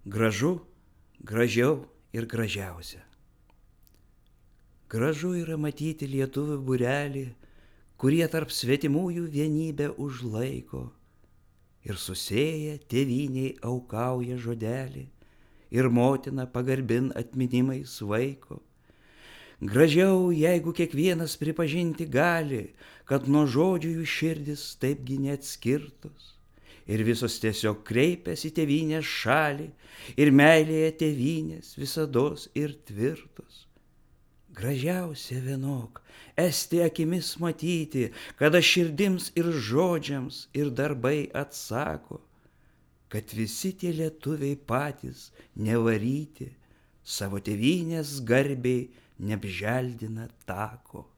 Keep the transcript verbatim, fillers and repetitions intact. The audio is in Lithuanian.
Gražu, gražiau ir gražiausia. Gražu yra matyti lietuvių būrelį, kurie tarp svetimųjų vienybę užlaiko ir susėję tėvynei aukauja žodelį ir motina pagarbin atminimais vaiko. Gražiau, jeigu kiekvienas pripažinti gali, kad nuo žodžių jų širdis taipgi neatskirtos ir visos tiesiog kreipiasi tėvynės šalį ir meilėje tėvynės visados ir tvirtos. Gražiausia vienok esti akimis matyti, kada širdims ir žodžiams ir darbai atsako, kad visi tie lietuviai patys nevaryti savo tėvynės garbei neapželdina tako.